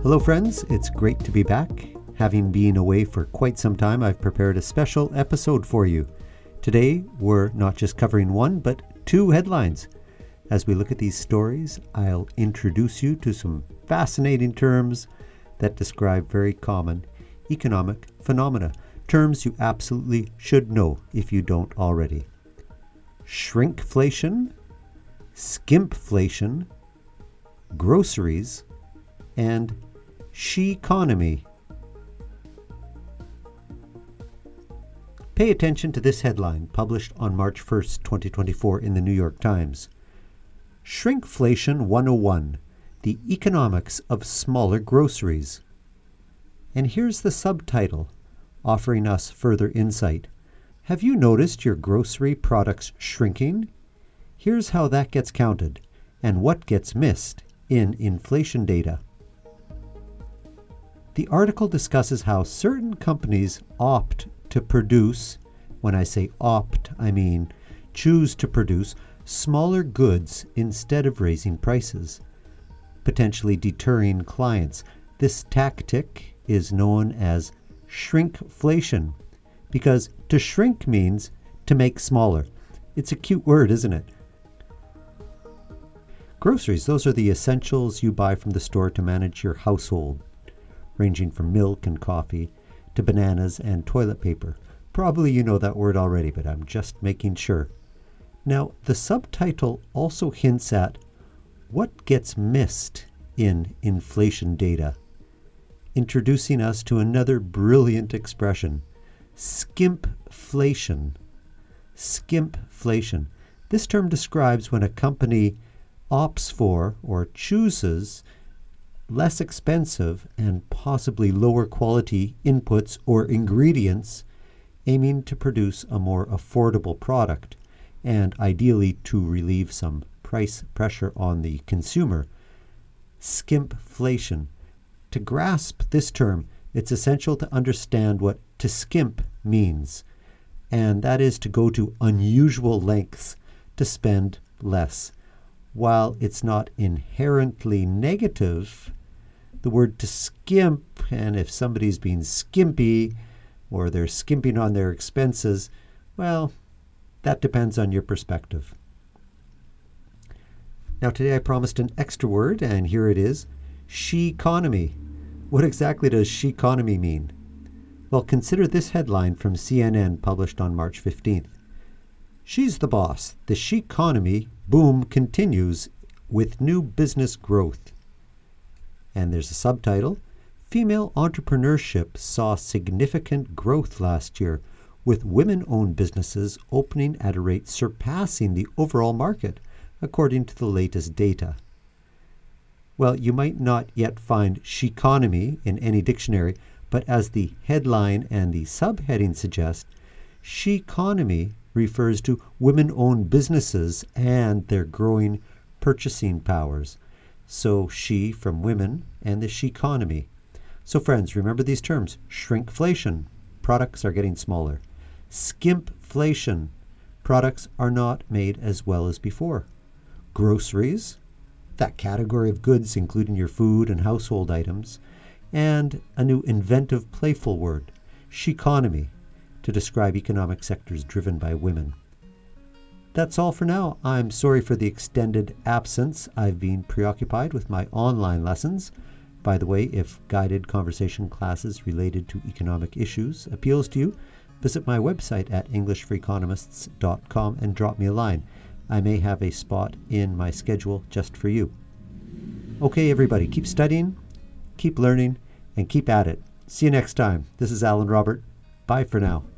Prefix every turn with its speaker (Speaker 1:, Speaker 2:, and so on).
Speaker 1: Hello friends, it's great to be back. Having been away for quite some time, I've prepared a special episode for you. Today, we're not just covering one, but two headlines. As we look at these stories, I'll introduce you to some fascinating terms that describe very common economic phenomena. Terms you absolutely should know if you don't already. Shrinkflation, skimpflation, groceries, and she-economy. Pay attention to this headline published on March 1st, 2024 in the New York Times. Shrinkflation 101, the economics of smaller groceries. And here's the subtitle, offering us further insight. Have you noticed your grocery products shrinking? Here's how that gets counted and what gets missed in inflation data. The article discusses how certain companies opt to produce, when I say opt, I mean choose to produce smaller goods instead of raising prices, potentially deterring clients. This tactic is known as shrinkflation because to shrink means to make smaller. It's a cute word, isn't it? Groceries, those are the essentials you buy from the store to manage your household, ranging from milk and coffee to bananas and toilet paper. Probably you know that word already, but I'm just making sure. Now, the subtitle also hints at what gets missed in inflation data, introducing us to another brilliant expression, skimpflation. Skimpflation. This term describes when a company opts for or chooses less expensive and possibly lower quality inputs or ingredients, aiming to produce a more affordable product and ideally to relieve some price pressure on the consumer. Skimpflation. To grasp this term, it's essential to understand what to skimp means, and that is to go to unusual lengths to spend less. While it's not inherently negative, the word to skimp, and if somebody's being skimpy or they're skimping on their expenses, well, that depends on your perspective. Now today I promised an extra word, and here it is, she-economy. What exactly does she-economy mean? Well, consider this headline from CNN published on March 15th. She's the boss. The she-economy boom continues with new business growth. And there's a subtitle, Female Entrepreneurship Saw Significant Growth Last Year, with women-owned businesses opening at a rate surpassing the overall market, according to the latest data. Well, you might not yet find she-economy in any dictionary, but as the headline and the subheading suggest, she-economy refers to women-owned businesses and their growing purchasing powers. So she from women and the she-economy. So friends, remember these terms. Shrinkflation, products are getting smaller. Skimpflation, products are not made as well as before. Groceries, that category of goods including your food and household items. And a new inventive, playful word, she-economy, to describe economic sectors driven by women. That's all for now. I'm sorry for the extended absence. I've been preoccupied with my online lessons. By the way, if guided conversation classes related to economic issues appeals to you, visit my website at englishforeconomists.com and drop me a line. I may have a spot in my schedule just for you. Okay, everybody, keep studying, keep learning, and keep at it. See you next time. This is Alan Robert. Bye for now.